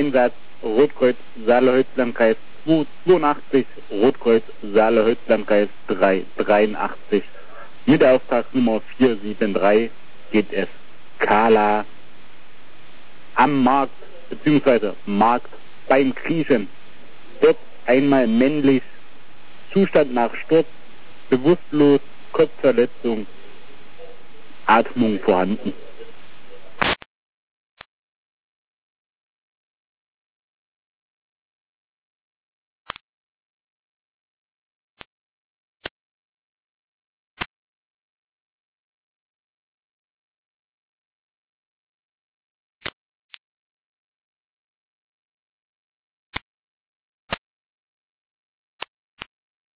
Einsatz Rotkreuz Saale-Holzlandkreis 82, Rotkreuz Saale-Holzlandkreis 383. Mit der Auftragsnummer 473 geht es Kala am Markt, beziehungsweise Markt beim Kriechen. Dort einmal männlich, Zustand nach Sturz, bewusstlos, Kopfverletzung, Atmung vorhanden.